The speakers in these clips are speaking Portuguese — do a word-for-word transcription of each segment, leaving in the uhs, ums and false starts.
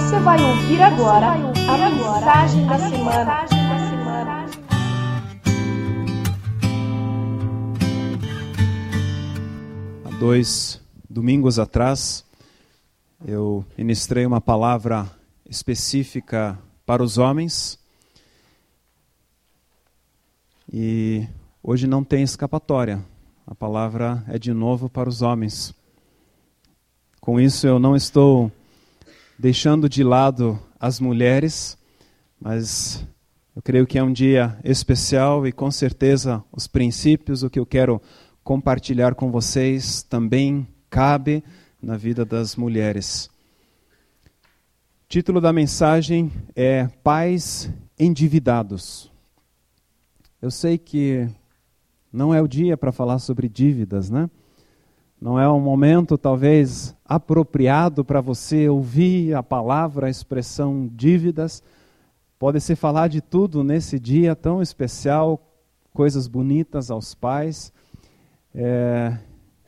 Você vai ouvir agora a mensagem da semana. Há dois domingos atrás, eu ministrei uma palavra específica para os homens e hoje não tem escapatória. A palavra é de novo para os homens. Com isso eu não estou deixando de lado as mulheres, mas eu creio que é um dia especial e com certeza os princípios, o que eu quero compartilhar com vocês também cabe na vida das mulheres. O título da mensagem é Pais Endividados. Eu sei que não é o dia para falar sobre dívidas, né? Não é um momento, talvez, apropriado para você ouvir a palavra, a expressão dívidas. Pode-se falar de tudo nesse dia tão especial, coisas bonitas aos pais. É...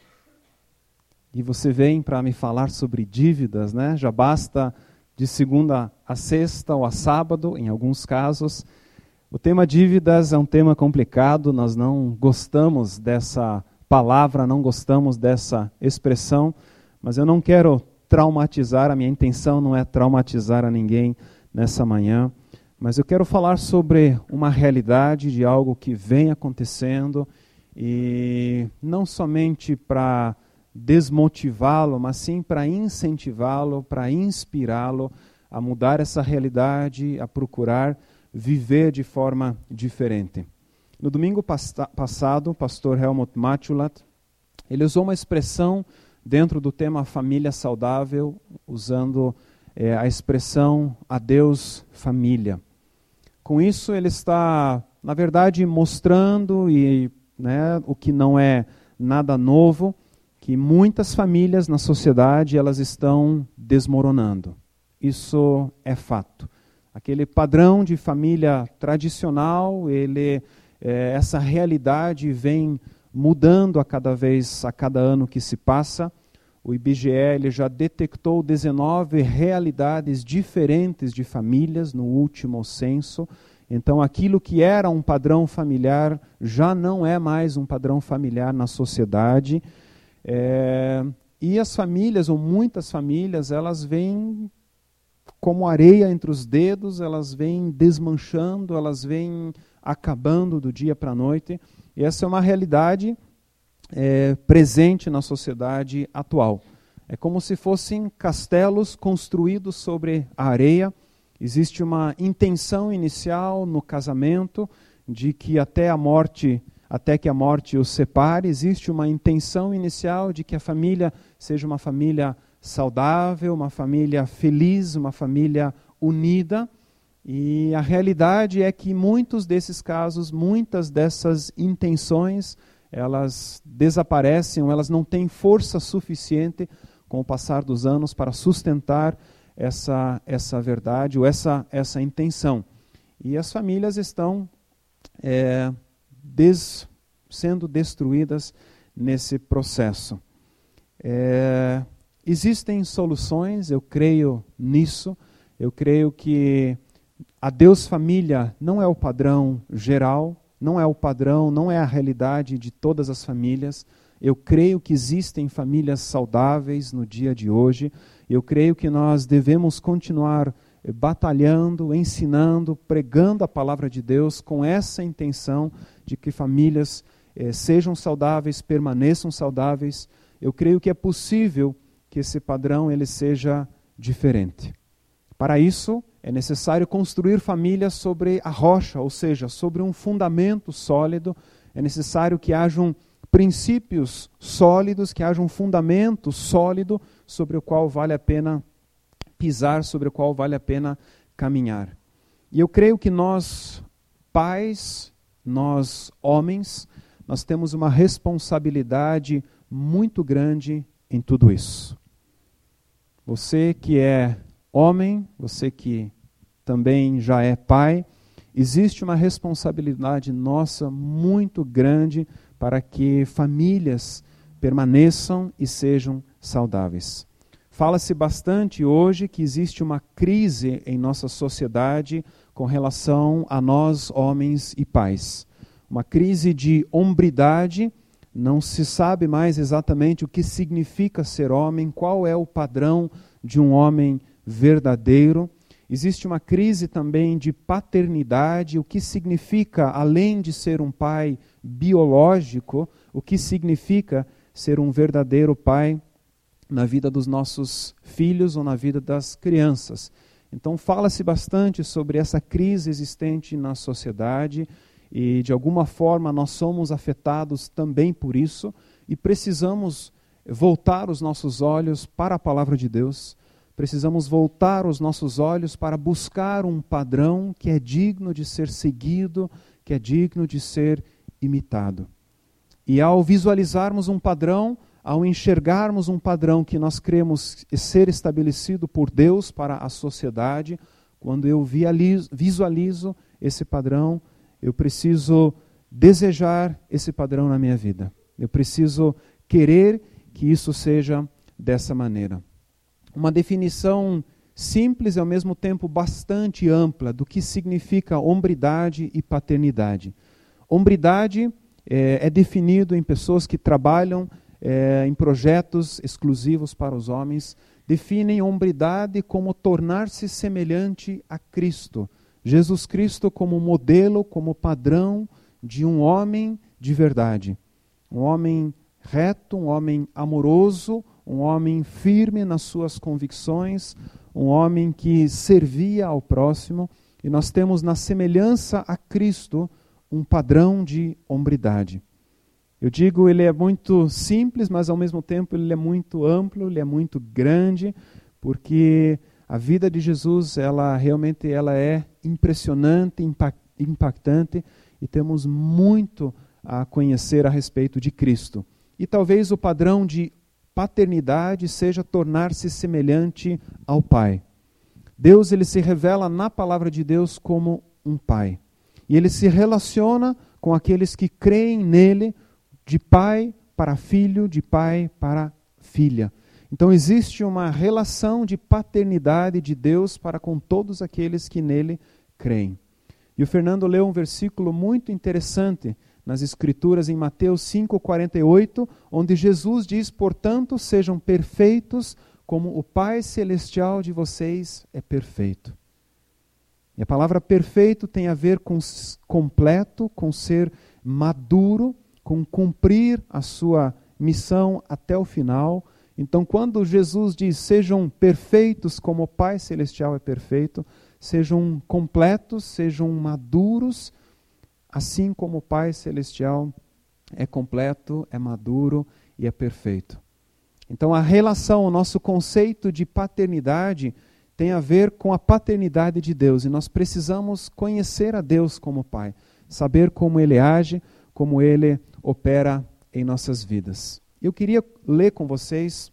E você vem para me falar sobre dívidas, né? Já basta de segunda a sexta ou a sábado, em alguns casos. O tema dívidas é um tema complicado, nós não gostamos dessa palavra, não gostamos dessa expressão, mas eu não quero traumatizar, a minha intenção não é traumatizar a ninguém nessa manhã, mas eu quero falar sobre uma realidade de algo que vem acontecendo e não somente para desmotivá-lo, mas sim para incentivá-lo, para inspirá-lo a mudar essa realidade, a procurar viver de forma diferente. No domingo pasta- passado, o pastor Helmut Matula, ele usou uma expressão dentro do tema família saudável, usando é, a expressão adeus família. Com isso ele está, na verdade, mostrando, e, né, o que não é nada novo, que muitas famílias na sociedade elas estão desmoronando. Isso é fato. Aquele padrão de família tradicional, ele, é, essa realidade vem mudando a cada vez, a cada ano que se passa. O I B G E ele já detectou dezenove realidades diferentes de famílias no último censo. Então, aquilo que era um padrão familiar já não é mais um padrão familiar na sociedade. É, e as famílias, ou muitas famílias, elas vêm como areia entre os dedos, elas vêm desmanchando, elas vêm acabando do dia para a noite. E essa é uma realidade é, presente na sociedade atual. É como se fossem castelos construídos sobre a areia. Existe uma intenção inicial no casamento de que até a morte, até que a morte os separe. Existe uma intenção inicial de que a família seja uma família saudável, uma família feliz, uma família unida, e a realidade é que muitos desses casos, muitas dessas intenções, elas desaparecem, ou elas não têm força suficiente com o passar dos anos para sustentar essa, essa verdade, ou essa, essa intenção. E as famílias estão é, des, sendo destruídas nesse processo. É... Existem soluções, eu creio nisso, eu creio que a Deus Família não é o padrão geral, não é o padrão, não é a realidade de todas as famílias. Eu creio que existem famílias saudáveis no dia de hoje, eu creio que nós devemos continuar batalhando, ensinando, pregando a palavra de Deus com essa intenção de que famílias eh, sejam saudáveis, permaneçam saudáveis. Eu creio que é possível que esse padrão ele seja diferente. Para isso, é necessário construir famílias sobre a rocha, ou seja, sobre um fundamento sólido. É necessário que hajam princípios sólidos, que haja um fundamento sólido sobre o qual vale a pena pisar, sobre o qual vale a pena caminhar. E eu creio que nós, pais, nós, homens, nós temos uma responsabilidade muito grande em tudo isso. Você que é homem, você que também já é pai, existe uma responsabilidade nossa muito grande para que famílias permaneçam e sejam saudáveis. Fala-se bastante hoje que existe uma crise em nossa sociedade com relação a nós, homens e pais. Uma crise de hombridade, não se sabe mais exatamente o que significa ser homem, qual é o padrão de um homem verdadeiro. Existe uma crise também de paternidade, o que significa, além de ser um pai biológico, o que significa ser um verdadeiro pai na vida dos nossos filhos ou na vida das crianças. Então fala-se bastante sobre essa crise existente na sociedade e de alguma forma nós somos afetados também por isso e precisamos voltar os nossos olhos para a palavra de Deus, precisamos voltar os nossos olhos para buscar um padrão que é digno de ser seguido, que é digno de ser imitado. E ao visualizarmos um padrão, ao enxergarmos um padrão que nós cremos ser estabelecido por Deus para a sociedade, quando eu visualizo esse padrão, eu preciso desejar esse padrão na minha vida. Eu preciso querer que isso seja dessa maneira. Uma definição simples e ao mesmo tempo bastante ampla do que significa hombridade e paternidade. Hombridade é, é definido em pessoas que trabalham É, em projetos exclusivos para os homens, definem hombridade como tornar-se semelhante a Cristo. Jesus Cristo como modelo, como padrão de um homem de verdade. Um homem reto, um homem amoroso, um homem firme nas suas convicções, um homem que servia ao próximo. E nós temos na semelhança a Cristo um padrão de hombridade. Eu digo, ele é muito simples, mas ao mesmo tempo ele é muito amplo, ele é muito grande, porque a vida de Jesus, ela realmente ela é impressionante, impactante, e temos muito a conhecer a respeito de Cristo. E talvez o padrão de paternidade seja tornar-se semelhante ao Pai. Deus, ele se revela na palavra de Deus como um Pai. E ele se relaciona com aqueles que creem nele, de pai para filho, de pai para filha. Então existe uma relação de paternidade de Deus para com todos aqueles que nele creem. E o Fernando leu um versículo muito interessante nas Escrituras, em Mateus cinco, quarenta e oito, onde Jesus diz, portanto, sejam perfeitos como o Pai Celestial de vocês é perfeito. E a palavra perfeito tem a ver com completo, com ser maduro, com cumprir a sua missão até o final. Então, quando Jesus diz, sejam perfeitos como o Pai Celestial é perfeito, sejam completos, sejam maduros, assim como o Pai Celestial é completo, é maduro e é perfeito. Então, a relação, o nosso conceito de paternidade tem a ver com a paternidade de Deus. E nós precisamos conhecer a Deus como Pai, saber como Ele age, como Ele opera em nossas vidas. Eu queria ler com vocês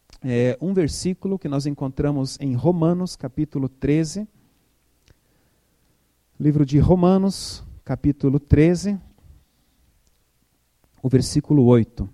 é, um versículo que nós encontramos em Romanos, capítulo treze. Livro de Romanos, capítulo treze, o versículo oito.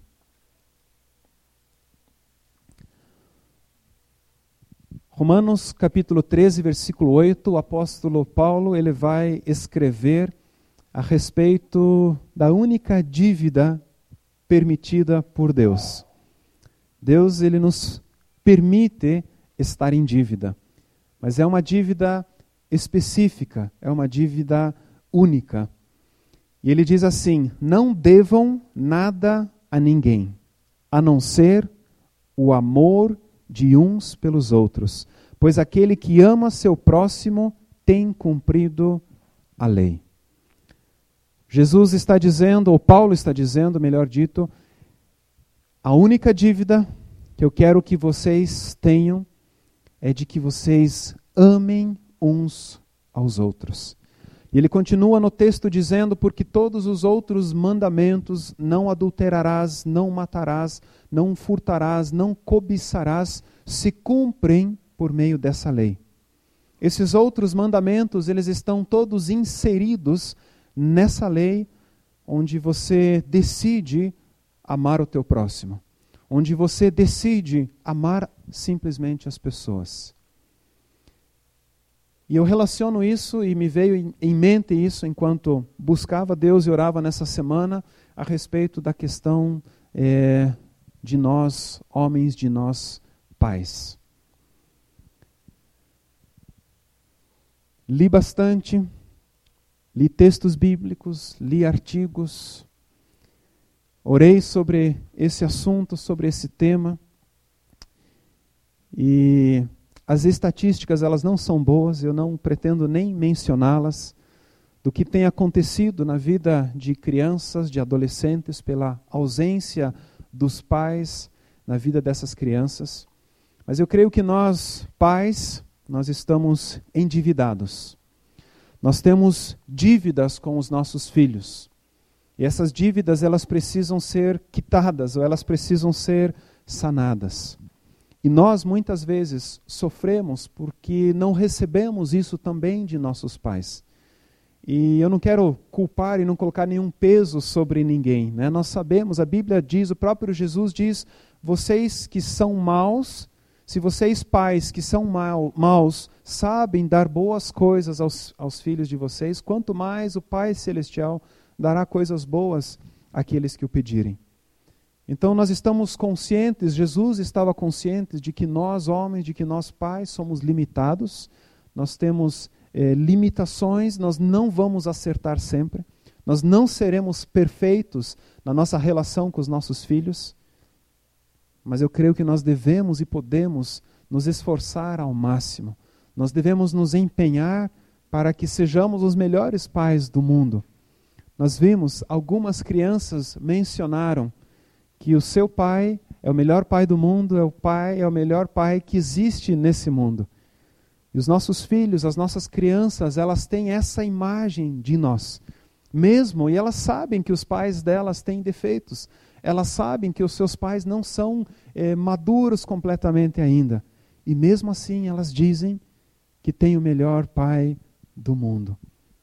Romanos, capítulo treze, versículo oito, o apóstolo Paulo ele vai escrever a respeito da única dívida permitida por Deus. Deus ele nos permite estar em dívida, mas é uma dívida específica, é uma dívida única. E ele diz assim, não devam nada a ninguém, a não ser o amor de uns pelos outros, pois aquele que ama seu próximo tem cumprido a lei. Jesus está dizendo, ou Paulo está dizendo, melhor dito, a única dívida que eu quero que vocês tenham é de que vocês amem uns aos outros. E ele continua no texto dizendo, porque todos os outros mandamentos, não adulterarás, não matarás, não furtarás, não cobiçarás, se cumprem por meio dessa lei. Esses outros mandamentos, eles estão todos inseridos nessa lei onde você decide amar o teu próximo. onde você decide amar simplesmente as pessoas. E eu relaciono isso e me veio em mente isso enquanto buscava Deus e orava nessa semana a respeito da questão é, de nós, homens, de nós, pais. Li bastante, li textos bíblicos, li artigos, orei sobre esse assunto, sobre esse tema, e as estatísticas elas não são boas, eu não pretendo nem mencioná-las, do que tem acontecido na vida de crianças, de adolescentes, pela ausência dos pais na vida dessas crianças. Mas eu creio que nós, pais, nós estamos endividados. Nós temos dívidas com os nossos filhos. E essas dívidas, elas precisam ser quitadas, ou elas precisam ser sanadas. E nós, muitas vezes, sofremos porque não recebemos isso também de nossos pais. E eu não quero culpar e não colocar nenhum peso sobre ninguém, né? Nós sabemos, a Bíblia diz, o próprio Jesus diz, vocês que são maus, se vocês pais que são mal, maus sabem dar boas coisas aos, aos filhos de vocês, quanto mais o Pai Celestial dará coisas boas àqueles que o pedirem. Então nós estamos conscientes, Jesus estava consciente de que nós homens, de que nós pais somos limitados, nós temos eh, limitações, nós não vamos acertar sempre, nós não seremos perfeitos na nossa relação com os nossos filhos, mas eu creio que nós devemos e podemos nos esforçar ao máximo. Nós devemos nos empenhar para que sejamos os melhores pais do mundo. Nós vimos, algumas crianças mencionaram que o seu pai é o melhor pai do mundo, é o pai, é o melhor pai que existe nesse mundo. E os nossos filhos, as nossas crianças, elas têm essa imagem de nós. Mesmo, e elas sabem que os pais delas têm defeitos. Elas sabem que os seus pais não são eh, maduros completamente ainda. E mesmo assim elas dizem que tem o melhor pai do mundo.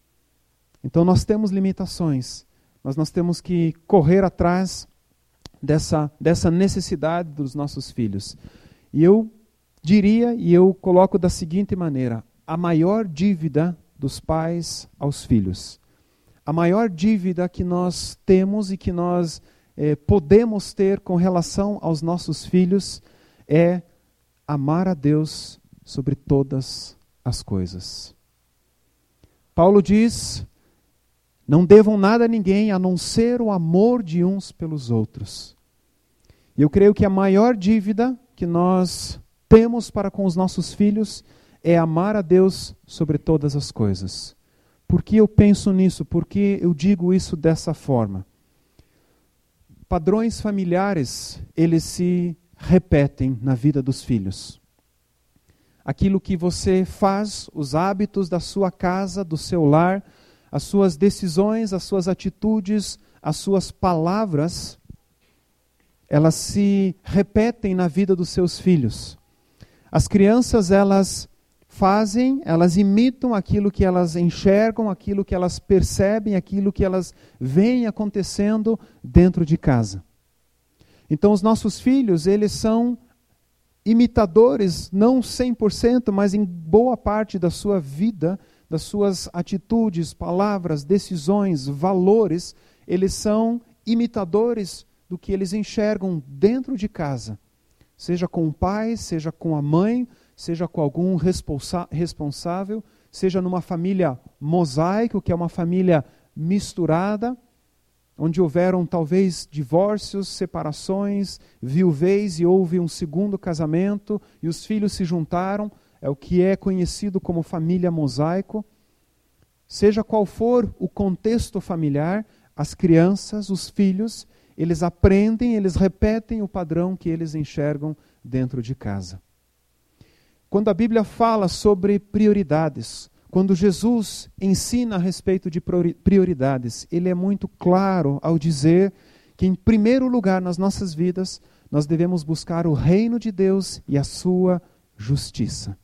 Então nós temos limitações, mas nós temos que correr atrás dessa, dessa necessidade dos nossos filhos. E eu diria, e eu coloco da seguinte maneira, a maior dívida dos pais aos filhos. A maior dívida que nós temos e que nós Eh, podemos ter com relação aos nossos filhos é amar a Deus sobre todas as coisas. Paulo diz, não devam nada a ninguém a não ser o amor de uns pelos outros. E eu creio que a maior dívida que nós temos para com os nossos filhos é amar a Deus sobre todas as coisas. Por que eu penso nisso? Por que eu digo isso dessa forma? Padrões familiares, eles se repetem na vida dos filhos. Aquilo que você faz, os hábitos da sua casa, do seu lar, as suas decisões, as suas atitudes, as suas palavras, elas se repetem na vida dos seus filhos. As crianças, elas fazem, elas imitam aquilo que elas enxergam, aquilo que elas percebem, aquilo que elas veem acontecendo dentro de casa. Então os nossos filhos, eles são imitadores, não cem por cento, mas em boa parte da sua vida, das suas atitudes, palavras, decisões, valores, eles são imitadores do que eles enxergam dentro de casa. Seja com o pai, seja com a mãe, seja com algum responsa- responsável, seja numa família mosaico, que é uma família misturada, onde houveram talvez divórcios, separações, viuvez e houve um segundo casamento e os filhos se juntaram, é o que é conhecido como família mosaico. Seja qual for o contexto familiar, as crianças, os filhos, eles aprendem, eles repetem o padrão que eles enxergam dentro de casa. Quando a Bíblia fala sobre prioridades, quando Jesus ensina a respeito de prioridades, ele é muito claro ao dizer que, em primeiro lugar nas nossas vidas, nós devemos buscar o reino de Deus e a sua justiça.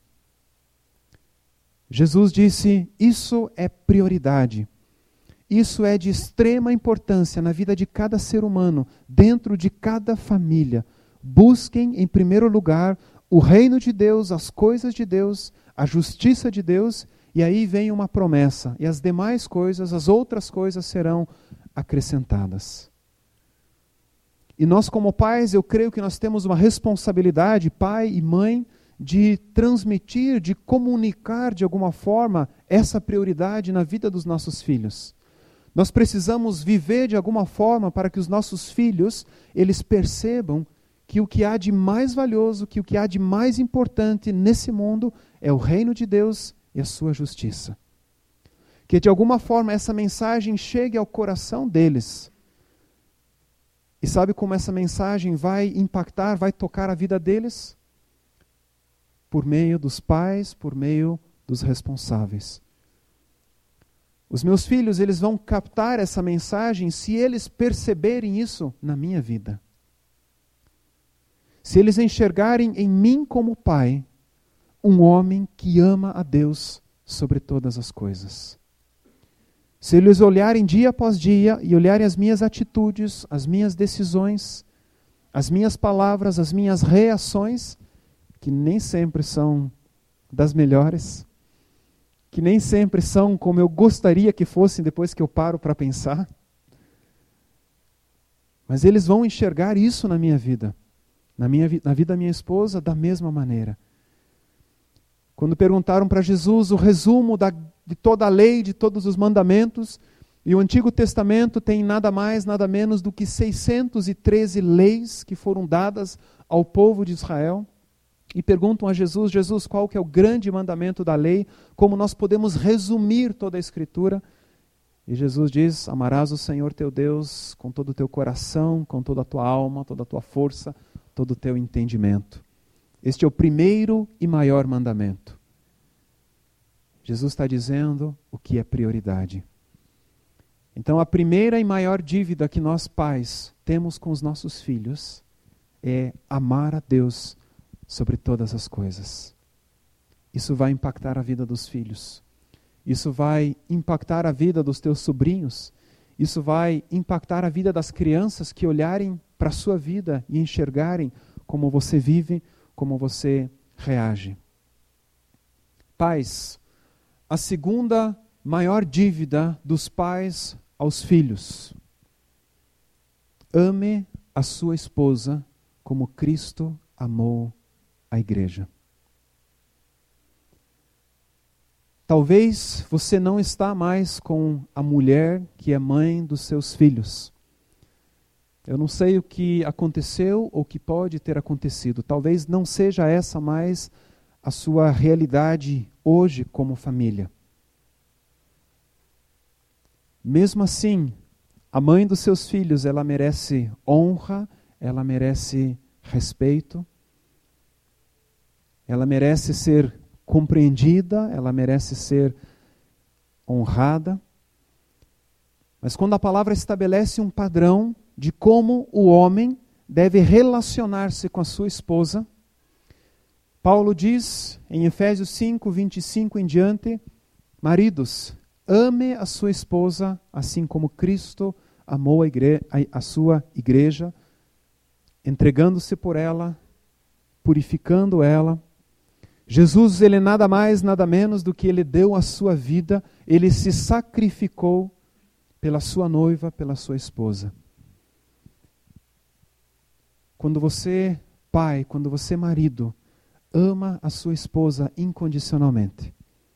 Jesus disse, isso é prioridade. Isso é de extrema importância na vida de cada ser humano, dentro de cada família. busquem em primeiro lugar o reino de Deus, as coisas de Deus, a justiça de Deus, e aí vem uma promessa, e as demais coisas, as outras coisas serão acrescentadas. E nós como pais, eu creio que nós temos uma responsabilidade, pai e mãe, de transmitir, de comunicar de alguma forma essa prioridade na vida dos nossos filhos. Nós precisamos viver de alguma forma para que os nossos filhos, eles percebam que o que há de mais valioso, que o que há de mais importante nesse mundo é o reino de Deus e a sua justiça. Que de alguma forma essa mensagem chegue ao coração deles. E sabe como essa mensagem vai impactar, vai tocar a vida deles? Por meio dos pais, por meio dos responsáveis. Os meus filhos, eles vão captar essa mensagem se eles perceberem isso na minha vida. Se eles enxergarem em mim como pai, um homem que ama a Deus sobre todas as coisas. Se eles olharem dia após dia e olharem as minhas atitudes, as minhas decisões, as minhas palavras, as minhas reações, que nem sempre são das melhores, que nem sempre são como eu gostaria que fossem depois que eu paro para pensar, mas eles vão enxergar isso na minha vida, na, minha, na vida da minha esposa, da mesma maneira. Quando perguntaram para Jesus o resumo da, de toda a lei, de todos os mandamentos, e o Antigo Testamento tem nada mais, nada menos do que seiscentas e treze leis que foram dadas ao povo de Israel, e perguntam a Jesus, Jesus, qual que é o grande mandamento da lei? Como nós podemos resumir toda a Escritura? E Jesus diz, amarás o Senhor teu Deus com todo o teu coração, com toda a tua alma, toda a tua força, todo o teu entendimento. Este é o primeiro e maior mandamento. Jesus está dizendo o que é prioridade. Então a primeira e maior dívida que nós pais temos com os nossos filhos é amar a Deus sobre todas as coisas. Isso vai impactar a vida dos filhos. Isso vai impactar a vida dos teus sobrinhos. Isso vai impactar a vida das crianças que olharem para a sua vida e enxergarem como você vive, como você reage. Pais, a segunda maior dívida dos pais aos filhos. Ame a sua esposa como Cristo amou a igreja. Talvez você não está mais com a mulher que é mãe dos seus filhos. Eu não sei o que aconteceu ou o que pode ter acontecido. Talvez não seja essa mais a sua realidade hoje como família. Mesmo assim, a mãe dos seus filhos, ela merece honra, ela merece respeito, ela merece ser compreendida, ela merece ser honrada. Mas quando a palavra estabelece um padrão de como o homem deve relacionar-se com a sua esposa, Paulo diz em Efésios cinco, vinte e cinco em diante, maridos, ame a sua esposa assim como Cristo amou a, igre- a, a sua igreja, entregando-se por ela, purificando ela. Jesus, ele nada mais, nada menos do que ele deu a sua vida, ele se sacrificou pela sua noiva, pela sua esposa. Quando você, pai, quando você, marido, ama a sua esposa incondicionalmente,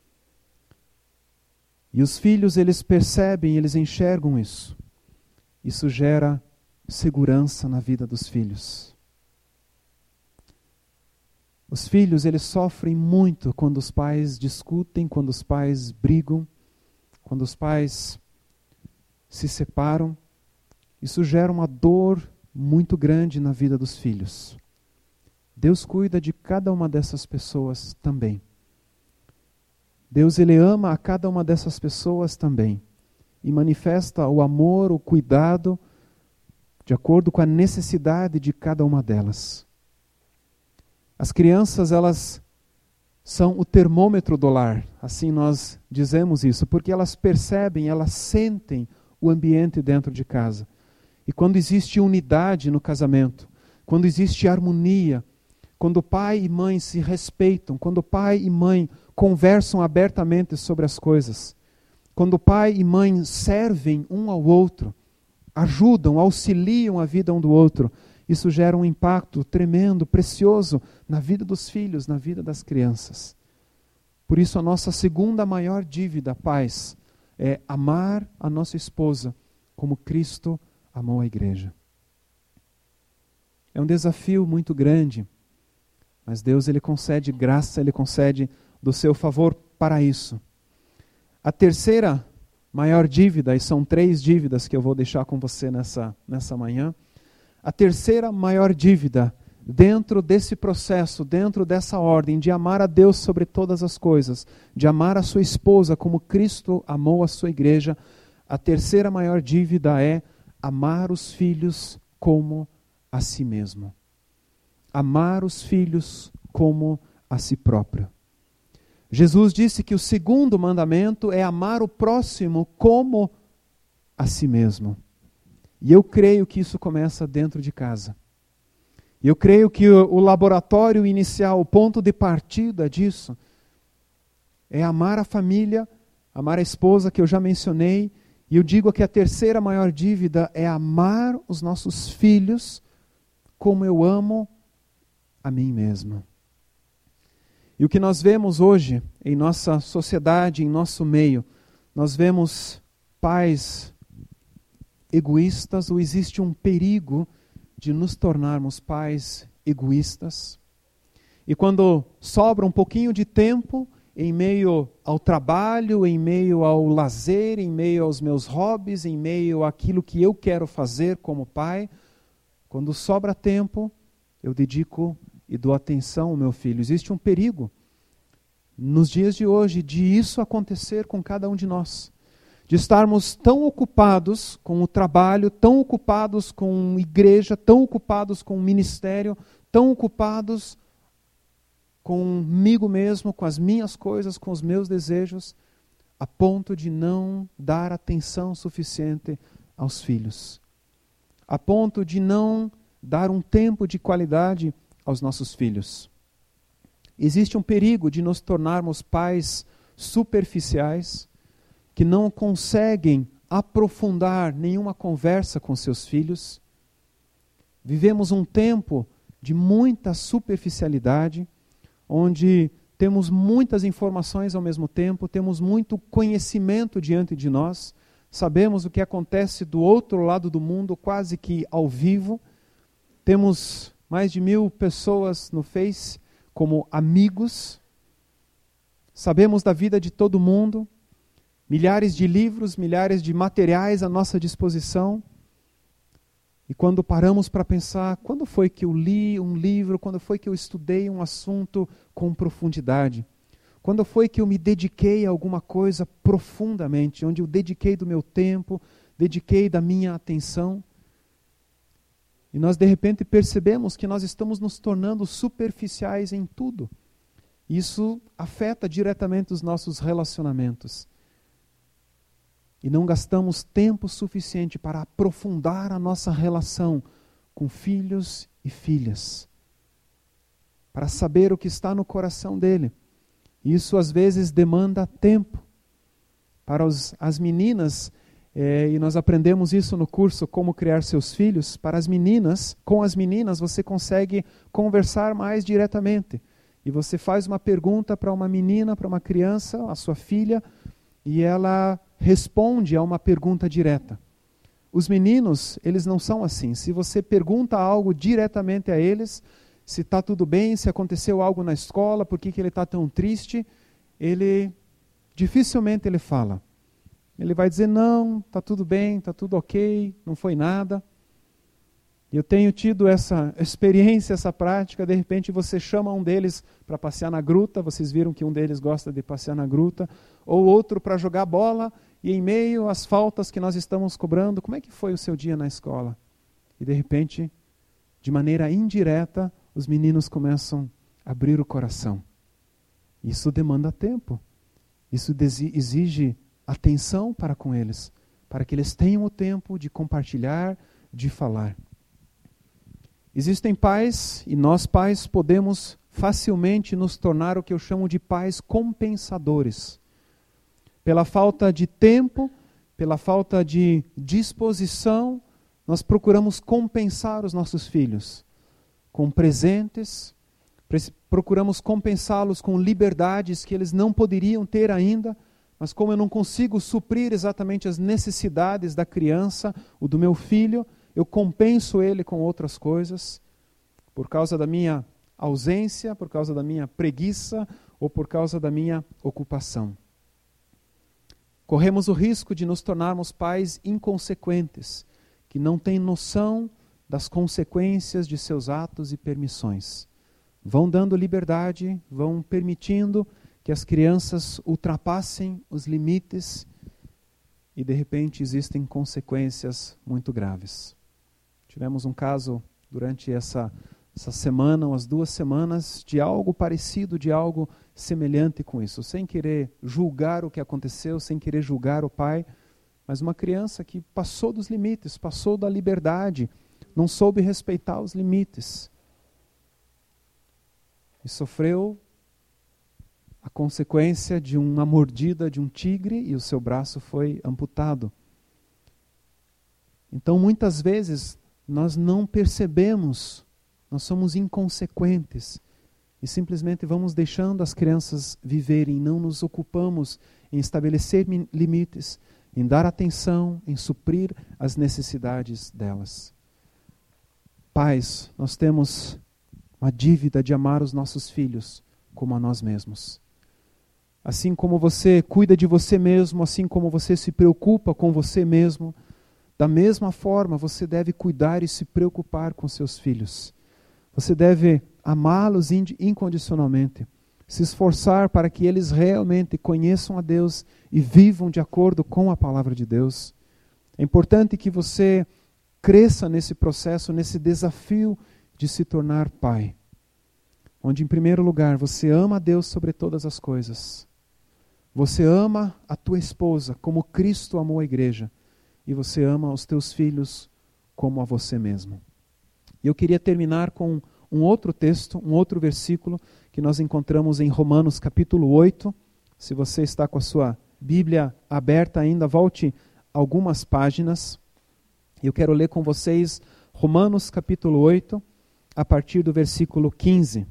e os filhos, eles percebem, eles enxergam isso, isso gera segurança na vida dos filhos. Os filhos, eles sofrem muito quando os pais discutem, quando os pais brigam, quando os pais se separam. Isso gera uma dor muito grande na vida dos filhos. Deus cuida de cada uma dessas pessoas também. Deus, ele ama a cada uma dessas pessoas também. E manifesta o amor, o cuidado, de acordo com a necessidade de cada uma delas. As crianças, elas são o termômetro do lar, assim nós dizemos isso, porque elas percebem, elas sentem o ambiente dentro de casa. E quando existe unidade no casamento, quando existe harmonia, quando pai e mãe se respeitam, quando pai e mãe conversam abertamente sobre as coisas, quando pai e mãe servem um ao outro, ajudam, auxiliam a vida um do outro, isso gera um impacto tremendo, precioso na vida dos filhos, na vida das crianças. Por isso a nossa segunda maior dívida, pais, é amar a nossa esposa como Cristo amou a igreja. É um desafio muito grande, mas Deus ele concede graça, Ele concede do seu favor para isso. A terceira maior dívida, e são três dívidas que eu vou deixar com você nessa, nessa manhã, a terceira maior dívida dentro desse processo, dentro dessa ordem de amar a Deus sobre todas as coisas, de amar a sua esposa como Cristo amou a sua igreja, a terceira maior dívida é amar os filhos como a si mesmo. Amar os filhos como a si próprio. Jesus disse que o segundo mandamento é amar o próximo como a si mesmo. E eu creio que isso começa dentro de casa. E eu creio que o, o laboratório inicial, o ponto de partida disso, é amar a família, amar a esposa que eu já mencionei. E eu digo que a terceira maior dívida é amar os nossos filhos como eu amo a mim mesmo. E o que nós vemos hoje em nossa sociedade, em nosso meio, nós vemos pais egoístas, ou existe um perigo de nos tornarmos pais egoístas. E quando sobra um pouquinho de tempo, em meio ao trabalho, em meio ao lazer, em meio aos meus hobbies, em meio àquilo que eu quero fazer como pai, quando sobra tempo, eu dedico e dou atenção ao meu filho. Existe um perigo nos dias de hoje de isso acontecer com cada um de nós. De estarmos tão ocupados com o trabalho, tão ocupados com igreja, tão ocupados com o ministério, tão ocupados comigo mesmo, com as minhas coisas, com os meus desejos, a ponto de não dar atenção suficiente aos filhos. A ponto de não dar um tempo de qualidade aos nossos filhos. Existe um perigo de nos tornarmos pais superficiais, que não conseguem aprofundar nenhuma conversa com seus filhos. Vivemos um tempo de muita superficialidade, onde temos muitas informações ao mesmo tempo, temos muito conhecimento diante de nós, sabemos o que acontece do outro lado do mundo quase que ao vivo, temos mais de mil pessoas no Face como amigos, sabemos da vida de todo mundo, milhares de livros, milhares de materiais à nossa disposição. E quando paramos para pensar, quando foi que eu li um livro, quando foi que eu estudei um assunto com profundidade? Quando foi que eu me dediquei a alguma coisa profundamente, onde eu dediquei do meu tempo, dediquei da minha atenção? E nós de repente percebemos que nós estamos nos tornando superficiais em tudo. Isso afeta diretamente os nossos relacionamentos. E não gastamos tempo suficiente para aprofundar a nossa relação com filhos e filhas, para saber o que está no coração dele. Isso às vezes demanda tempo. Para os, as meninas, é, e nós aprendemos isso no curso Como Criar Seus Filhos, para as meninas, com as meninas você consegue conversar mais diretamente. E você faz uma pergunta para uma menina, para uma criança, a sua filha, e ela responde a uma pergunta direta. Os meninos, eles não são assim. Se você pergunta algo diretamente a eles, se está tudo bem, se aconteceu algo na escola, por que, que ele está tão triste, ele dificilmente ele fala. Ele vai dizer, não, está tudo bem, está tudo ok, não foi nada. Eu tenho tido essa experiência, essa prática, de repente você chama um deles para passear na gruta, vocês viram que um deles gosta de passear na gruta, ou outro para jogar bola, e em meio às faltas que nós estamos cobrando, como é que foi o seu dia na escola? E de repente, de maneira indireta, os meninos começam a abrir o coração. Isso demanda tempo, isso exige atenção para com eles, para que eles tenham o tempo de compartilhar, de falar. Existem pais, e nós pais podemos facilmente nos tornar o que eu chamo de pais compensadores. Pela falta de tempo, pela falta de disposição, nós procuramos compensar os nossos filhos com presentes, procuramos compensá-los com liberdades que eles não poderiam ter ainda, mas como eu não consigo suprir exatamente as necessidades da criança, ou do meu filho, eu compenso ele com outras coisas, por causa da minha ausência, por causa da minha preguiça, ou por causa da minha ocupação. Corremos o risco de nos tornarmos pais inconsequentes, que não têm noção das consequências de seus atos e permissões. Vão dando liberdade, vão permitindo que as crianças ultrapassem os limites e de repente existem consequências muito graves. Tivemos um caso durante essa, essa semana, umas duas semanas, de algo parecido, de algo semelhante com isso, sem querer julgar o que aconteceu, sem querer julgar o pai, mas uma criança que passou dos limites, passou da liberdade, não soube respeitar os limites. E sofreu a consequência de uma mordida de um tigre e o seu braço foi amputado. Então, muitas vezes, nós não percebemos, nós somos inconsequentes e simplesmente vamos deixando as crianças viverem, não nos ocupamos em estabelecer limites, em dar atenção, em suprir as necessidades delas. Pais, nós temos uma dívida de amar os nossos filhos como a nós mesmos. Assim como você cuida de você mesmo, assim como você se preocupa com você mesmo, da mesma forma você deve cuidar e se preocupar com seus filhos. Você deve amá-los incondicionalmente, se esforçar para que eles realmente conheçam a Deus e vivam de acordo com a palavra de Deus. É importante que você cresça nesse processo, nesse desafio de se tornar pai, onde em primeiro lugar você ama a Deus sobre todas as coisas, você ama a tua esposa como Cristo amou a igreja e você ama os teus filhos como a você mesmo. E eu queria terminar com um outro texto, um outro versículo que nós encontramos em Romanos capítulo oito. Se você está com a sua Bíblia aberta ainda, volte algumas páginas. Eu quero ler com vocês Romanos capítulo oito, a partir do versículo quinze.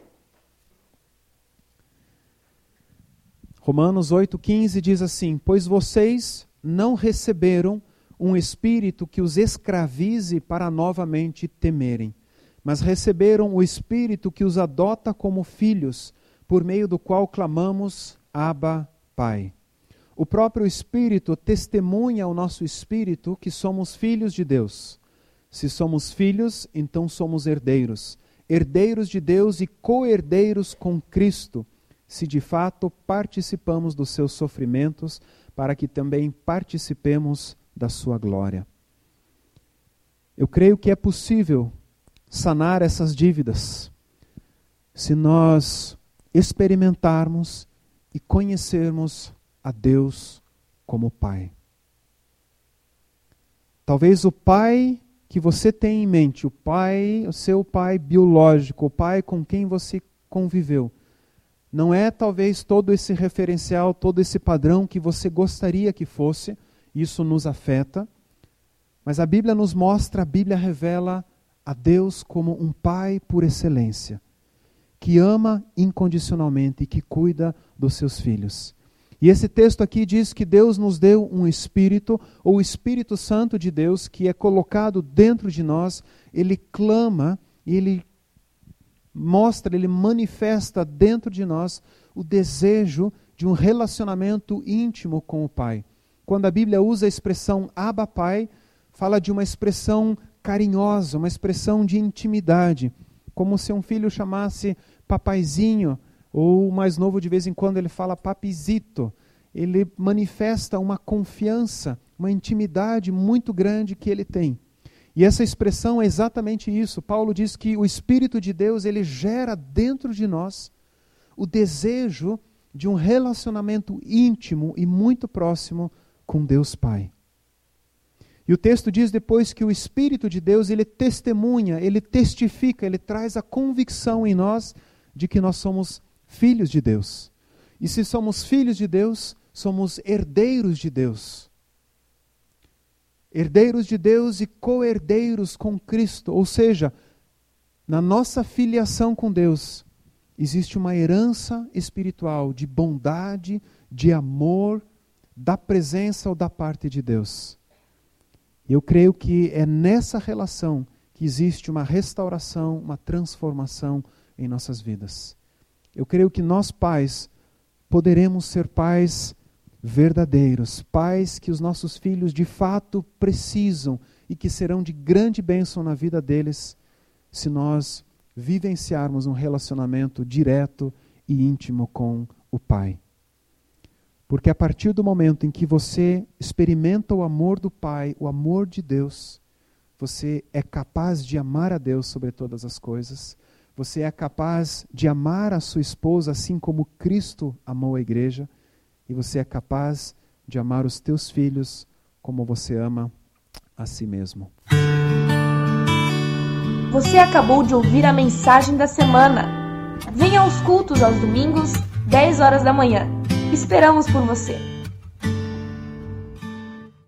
Romanos oito, quinze diz assim: pois vocês não receberam um espírito que os escravize para novamente temerem, mas receberam o espírito que os adota como filhos, por meio do qual clamamos, Abba, Pai. O próprio Espírito testemunha ao nosso espírito que somos filhos de Deus. Se somos filhos, então somos herdeiros, herdeiros de Deus e co-herdeiros com Cristo, se de fato participamos dos seus sofrimentos, para que também participemos da sua glória. Eu creio que é possível sanar essas dívidas se nós experimentarmos e conhecermos a Deus como Pai. Talvez o Pai que você tem em mente, o Pai, o seu Pai biológico, o Pai com quem você conviveu, não é talvez todo esse referencial, todo esse padrão que você gostaria que fosse. Isso nos afeta, mas a Bíblia nos mostra, a Bíblia revela a Deus como um Pai por excelência, que ama incondicionalmente e que cuida dos seus filhos. E esse texto aqui diz que Deus nos deu um Espírito, ou o Espírito Santo de Deus, que é colocado dentro de nós, ele clama e ele mostra, ele manifesta dentro de nós o desejo de um relacionamento íntimo com o Pai. Quando a Bíblia usa a expressão Abba Pai, fala de uma expressão carinhosa, uma expressão de intimidade, como se um filho chamasse papaizinho, ou o mais novo de vez em quando ele fala papizito. Ele manifesta uma confiança, uma intimidade muito grande que ele tem. E essa expressão é exatamente isso. Paulo diz que o Espírito de Deus, ele gera dentro de nós o desejo de um relacionamento íntimo e muito próximo com Deus Pai. E o texto diz depois que o Espírito de Deus, ele testemunha, ele testifica, ele traz a convicção em nós de que nós somos filhos de Deus. E se somos filhos de Deus, somos herdeiros de Deus. Herdeiros de Deus e co-herdeiros com Cristo. Ou seja, na nossa filiação com Deus, existe uma herança espiritual de bondade, de amor, da presença ou da parte de Deus. E eu creio que é nessa relação que existe uma restauração, uma transformação em nossas vidas. Eu creio que nós pais poderemos ser pais verdadeiros, pais que os nossos filhos de fato precisam e que serão de grande bênção na vida deles se nós vivenciarmos um relacionamento direto e íntimo com o Pai. Porque a partir do momento em que você experimenta o amor do Pai, o amor de Deus, você é capaz de amar a Deus sobre todas as coisas, você é capaz de amar a sua esposa assim como Cristo amou a igreja, e você é capaz de amar os teus filhos como você ama a si mesmo. Você acabou de ouvir a mensagem da semana. Venha aos cultos aos domingos, dez horas da manhã. Esperamos por você!